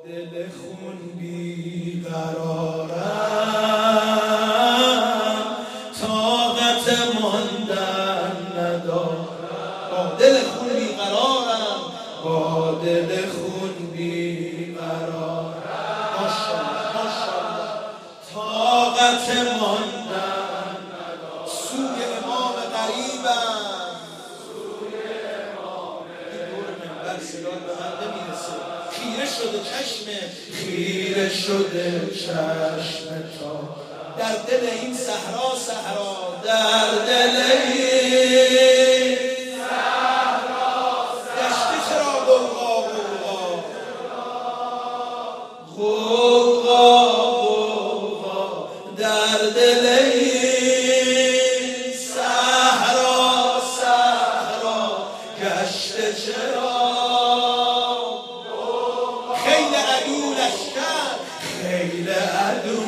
دل خون بیقرارم، طاقت ماندن ندارم. با دل خون بیقرارم، با دل خون بیقرارم. ماشاءالله ماشاءالله. طاقت ماندن ندارم. سوی امام غریبم، این دور منبر صدا به من نمیرسه. خیره شده چشم، خیره شده چشم تا در دل این صحرا، صحرا در دل این صحرا، گشته چرا غوغا غوغا غوغا غوغا در دل این صحرا، صحرا گشته چرا خیل عدو لشکر، خیل عدو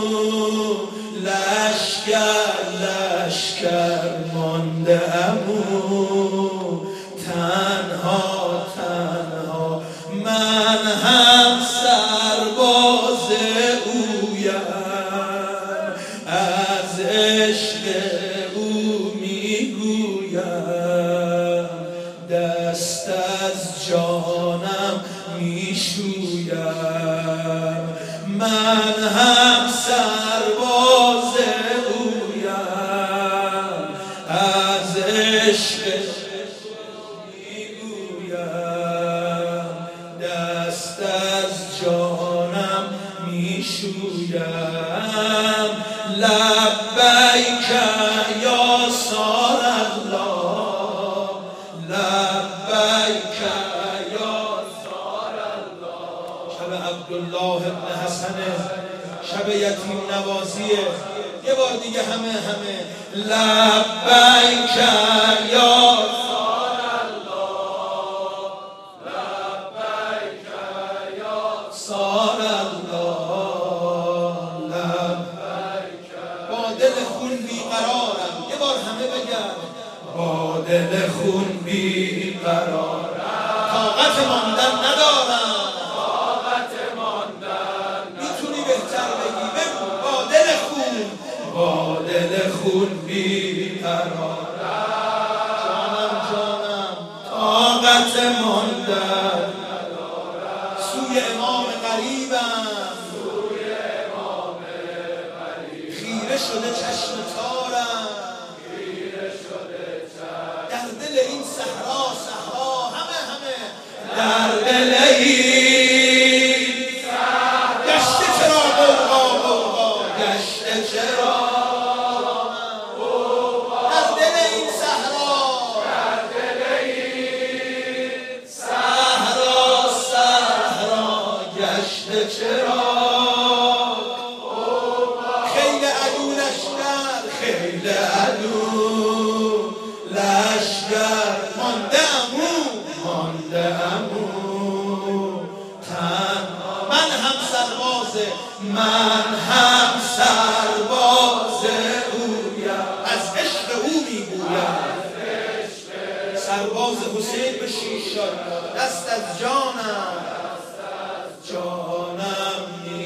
لشکر، لشکر مانده امو تنها تنها. من هم سرباز اویم، از عشق او میگویم، دست از جانم میشویم. من هم سرباز اویم، از عشق میگویم، دست از جانم میشویم. لبیک یا سار الله، لبیک یا سار الله. شب عبدالله ابن حسن، شب یتیم نوازیه. یه بار دیگه همه لبیک یا سار الله، لبیک یا سار الله، لبیک. با دل خون بیقرارم، یه بار همه بگن با دل خون بیقرارم، طاقت ماندن ندارم، طاقت ماندن. میتونی بهتر بگی، بگو با دل خون، با دل خون بیقرارم. جانم جانم طاقت ماندن ندارم. سوی امام غریبم، سوی امام غریب. خیره شده چشم تارم، خیره شده چشم در دل این صحرا، صحرا همه در دل این صحرا. گشته چرا غوغا غوغا، گشته چرا غوغا در دل این صحرا، در دل این صحرا، صحرا گشته چرا غوغا. خیل عدو لشکر، خیل عدو لشکر مانده امو، مانده امو تنها. من هم سرباز، من هم سرباز اویم، از عشق او میگویم، سرباز حسین به شیشان. دست از جانم، جانم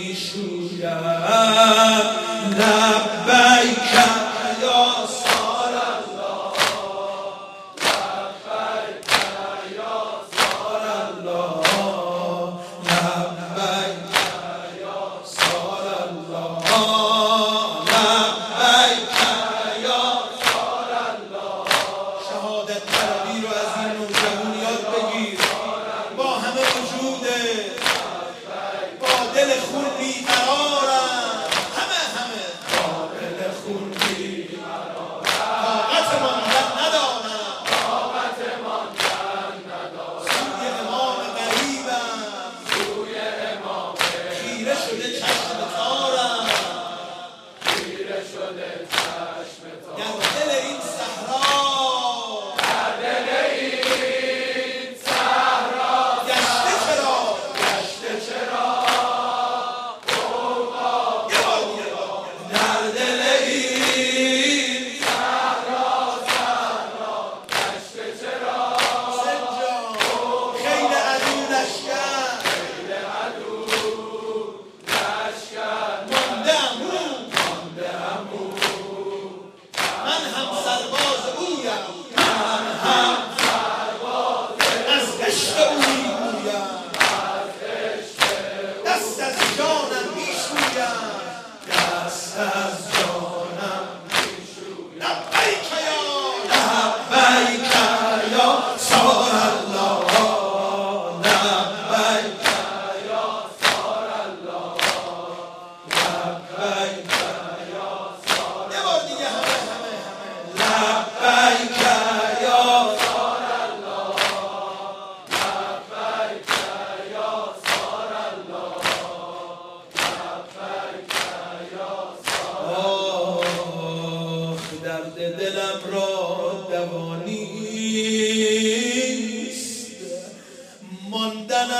میشویم. لبیک یا سار الله، لبیک یا سار الله، لبیک یا سار الله.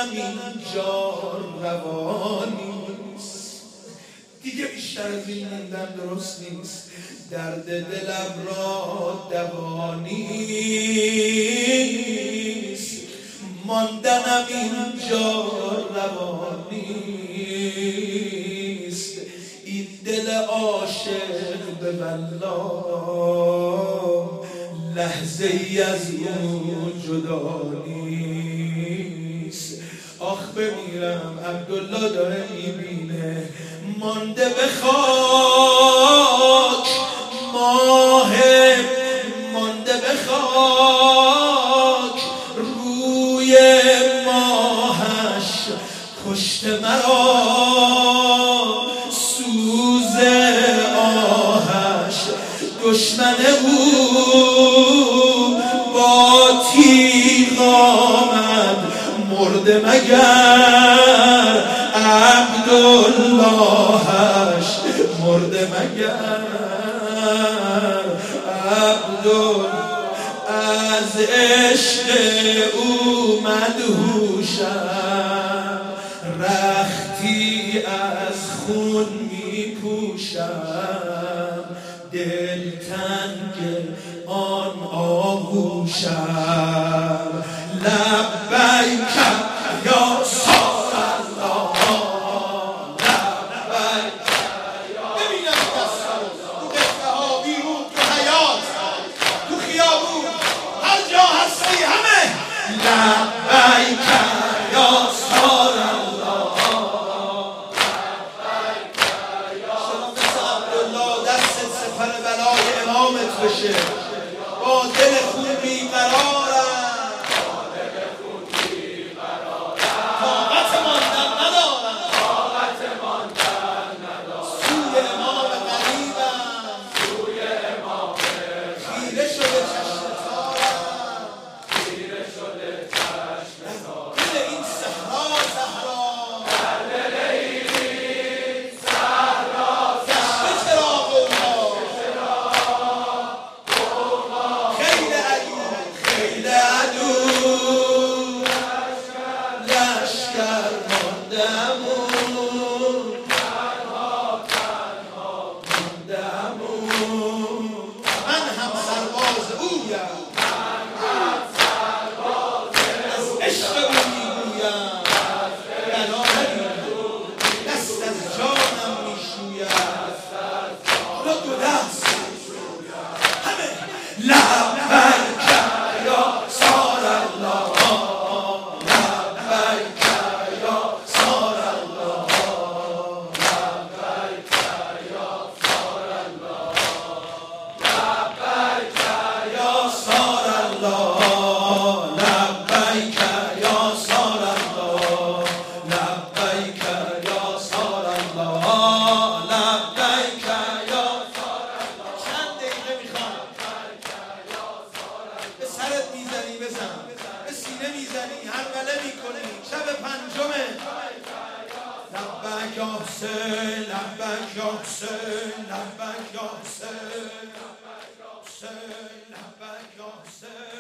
موندنم اینجا روا نیست، دیگه بیشتر از این موندن درست نیست، درد دلم را دوا نیست، ماندنم اینجا روا نیست، این دل عاشق به والله لحظه ای از اون جدا نیست. آخ بمیرم عبدالله داره میبینه، مانده به خاک ماه، مانده به خاک روی ماهش، کشت مرا سوز آهش، دشمن او با تیغ آمد، مرده مگر عبداللهش، مرده مگر از عشق او مدهوشم، رختی از خون می پوشم، دلتنگ آن آغوشم، لبیک یا رسول الله، لبیک یا ببینم دستم تو قصه ها بیرون تو حیات تو خیابون هر جا هستی همه لبیک یا رسول الله، لبیک یا مثل عبدالله دستت سپر بلای امامت بشه، با دل خون بیقرارم، طاقت ماندن ندارم، سوی امام قریبم، خیره شده چشم تارم، دل این صحرا گشت چراغ الله، خیل عدو لشکر ماندمون، من هم سرباز اویم، از عشق او میگویم، بلا نبینم دست از جانم میشویم، حالا دو دست همه لبیک یا رسول الله، لبیک یا رسول الله، لبیک یا رسول الله، لبیک یا رسول الله، لبیک یا رسول الله، لبیک یا رسول الله، لبیک یا چند دقیقه میخوام به سرت میزنی بزن، به سینه میزنی هرمله میکنی، شب پنجمه لبیک یا حسین، لبیک یا حسین، لبیک یا حسین، لبیک یا حسین، لبیک یا حسین.